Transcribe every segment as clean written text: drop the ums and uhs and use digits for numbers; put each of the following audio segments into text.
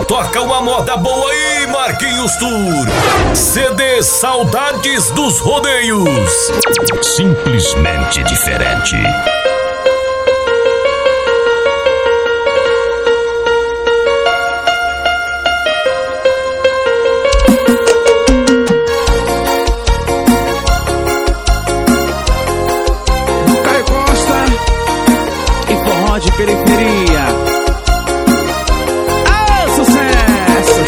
Toca uma moda boa aí, Marquinhos Tour. CD Saudades dos Rodeios. Simplesmente diferente. Caio Costa e forró de periferia. Ah, sucesso!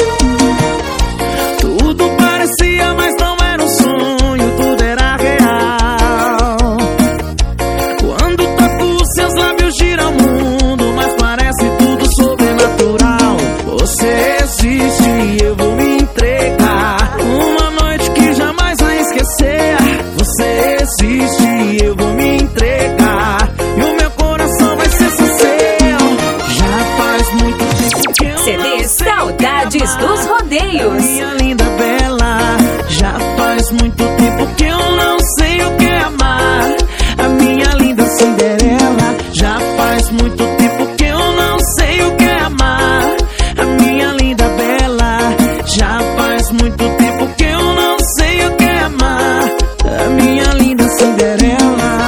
Tudo parecia, mas não era um sonho, tudo era real. Quando toco seus lábios gira o mundo, mas parece tudo sobrenatural. Você existe e eu vou me entregar. Uma noite que jamais vai esquecer. Você existe e eu vou me entregar. E o meu coração vai ser seu. Já faz muito tempo que eu CD Saudades dos Rodeios. minha linda bela, já faz muito tempo que eu não sei o que é amar. A minha linda Cinderela, já faz muito tempo que eu não sei o que é amar. A minha linda bela, já faz muito tempo que eu não sei o que é amar. A minha linda Cinderela.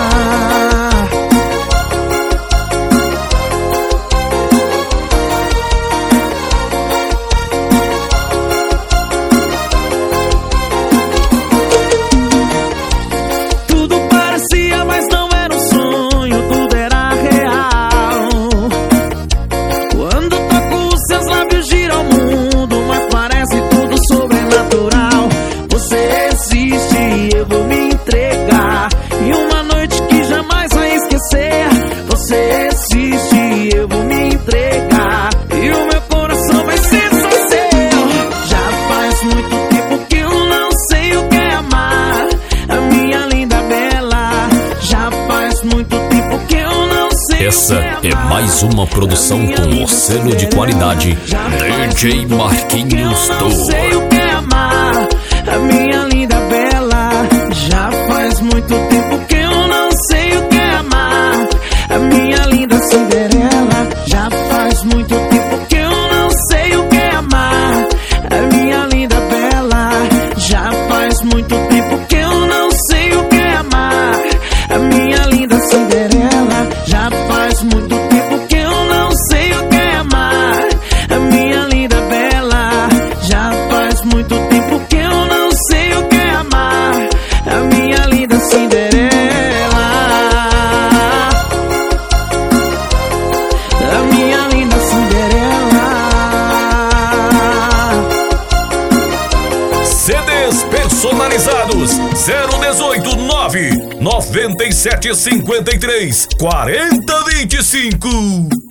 Tudo parecia, mas não era um sonho, tudo era real. Quando toco seus lábios gira o mundo, mas parece tudo sobrenatural. Você existe e eu vou me entregar. E uma noite que jamais vai esquecer. Você existe e eu vou me entregar. E o meu coração vai ser só seu. Já faz muito tempo que eu não sei o que é amar. A minha linda bela, já faz muito tempo que eu não sei Essa o que é amar. mais uma produção com o selo de qualidade DJ Marquinhos Eu não sei Tour. o que é amar. A minha linda bela, já faz muito tempo que eu não sei o que é amar. A minha linda Cinderela, já faz muito tempo que eu não sei o que é amar. A minha linda bela, já faz muito tempo que eu não sei o que é amar. A minha linda Cinderela, já faz muito tempo que eu não sei o que é amar. A minha linda bela, já faz muito tempo que eu não sei o que é amar. A minha linda Cinderela. A minha linda Cinderela. CDs personalizados 018 9 97 53 40 25.